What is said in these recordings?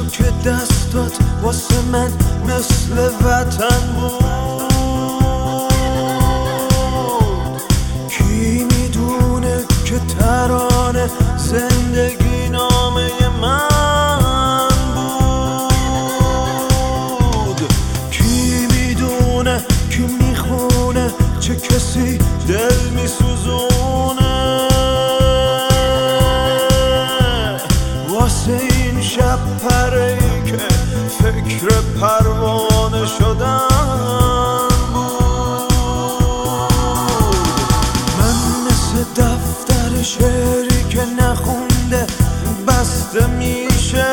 که دستات واسه من مثل وطن بود. کی میدونه که ترانه زندگی نامه من بود. کی میدونه کی میخونه چه کسی دل میسوزونه واسه این شب پره‌ای که فکر پروانه شدن بود. من مثل دفتر شعری که نخونده بسته میشه،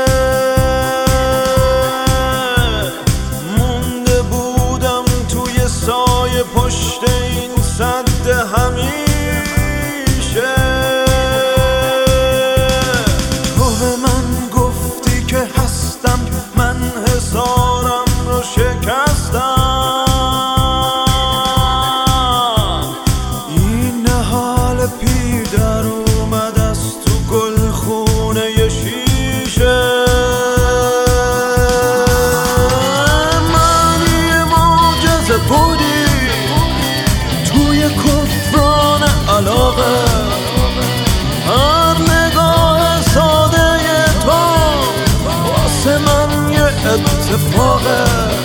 مونده بودم توی سایه پشت این سد همیشه. تو به من گفتی که هستم، من حصارم رو شکستم. این حال پیر در اومد از تو گلخونه ی شیشه. من یه معجزه بودی توی کفران علاقه، هر نگاه ساده تو واسه من یه اتفاقه.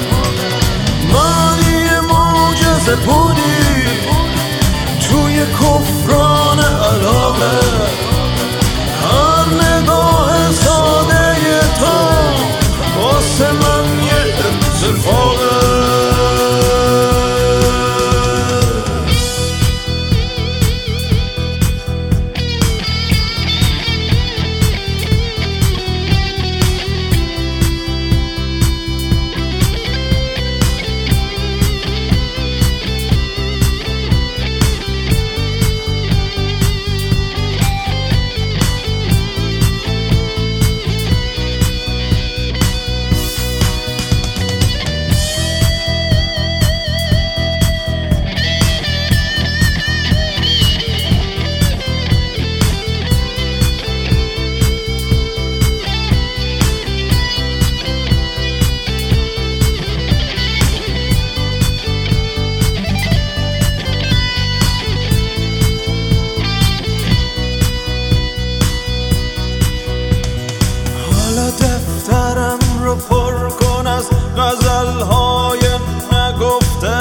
من یه معجزه بودی توی کفران علاقه، هر نگاه ساده تو واسه من یه اتفاقه. دفترم رو پر کن از غزل‌های نگفته،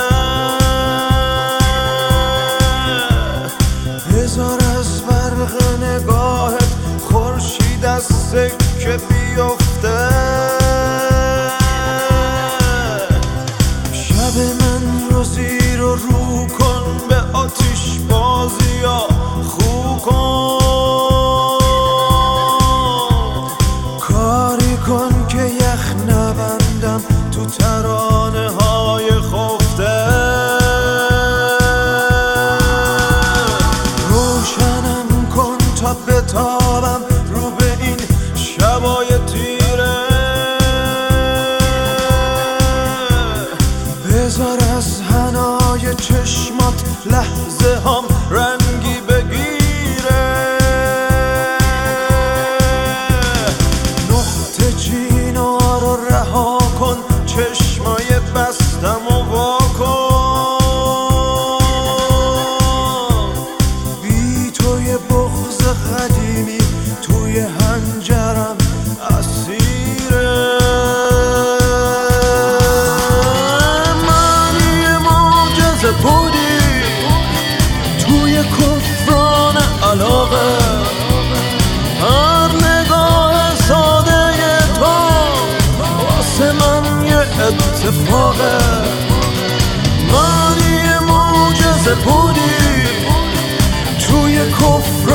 بذار از برق نگاهت خورشید از سکه بیفته. شب من رو زیر و رو کن، به آتیش بازی یا خو کن. کن که یخ نبندم تو ترانه های خفته. روشنم کن تا بتابم رو به این شبای تیره. بذار از حنای چشمات لحظه هم رنگی بگیره. چینا رو رها کن، چشمای بستم و وا کن. بی توی بغض قدیمی توی هنجرم اسیره. من یه معجزه بودی توی کفران علاقه، هر نگاه ساده من یه اتفاقه. من یه معجزه بودی توی کفر